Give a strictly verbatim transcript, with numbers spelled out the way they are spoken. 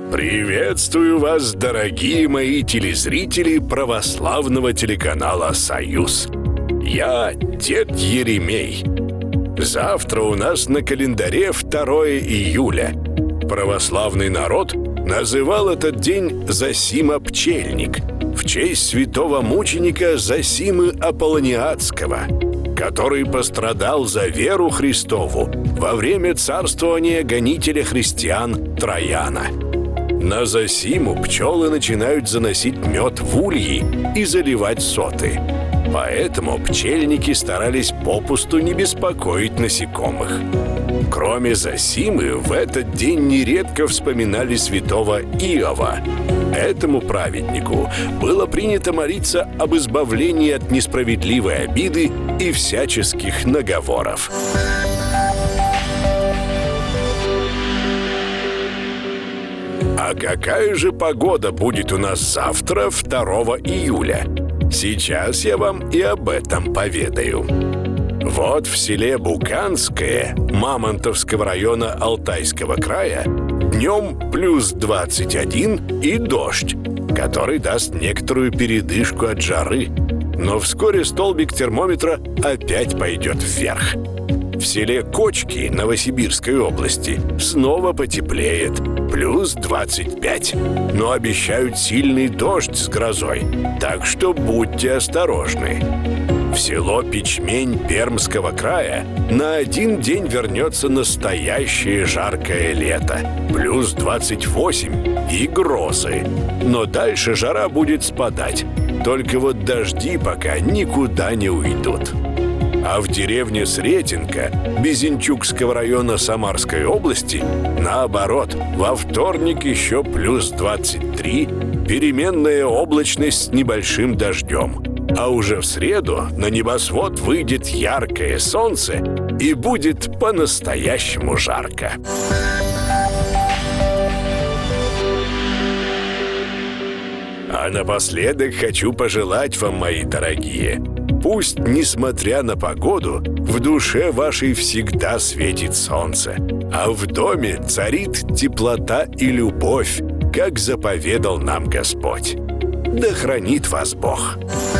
Приветствую вас, дорогие мои телезрители православного телеканала «Союз». Я дед Еремей. Завтра у нас на календаре второе июля. Православный народ называл этот день Зосима-Пчельник в честь святого мученика Зосимы Аполлониадского, который пострадал за веру Христову во время царствования гонителя христиан Трояна. На Зосиму пчелы начинают заносить мед в ульи и заливать соты. Поэтому пчельники старались попусту не беспокоить насекомых. Кроме Зосимы, в этот день нередко вспоминали святого Иова. Этому праведнику было принято молиться об избавлении от несправедливой обиды и всяческих наговоров. А какая же погода будет у нас завтра, второго июля? Сейчас я вам и об этом поведаю. Вот в селе Буканское Мамонтовского района Алтайского края днем плюс двадцать один и дождь, который даст некоторую передышку от жары. Но вскоре столбик термометра опять пойдет вверх. В селе Кочки Новосибирской области снова потеплеет, плюс двадцать пять. Но обещают сильный дождь с грозой, так что будьте осторожны. В село Печмень Пермского края на один день вернется настоящее жаркое лето, плюс двадцать восемь и грозы. Но дальше жара будет спадать, только вот дожди пока никуда не уйдут. А в деревне Сретенка Безенчукского района Самарской области, наоборот, во вторник еще плюс двадцать три, переменная облачность с небольшим дождем. А уже в среду на небосвод выйдет яркое солнце и будет по-настоящему жарко. А напоследок хочу пожелать вам, мои дорогие, пусть, несмотря на погоду, в душе вашей всегда светит солнце, а в доме царит теплота и любовь, как заповедал нам Господь. Да хранит вас Бог!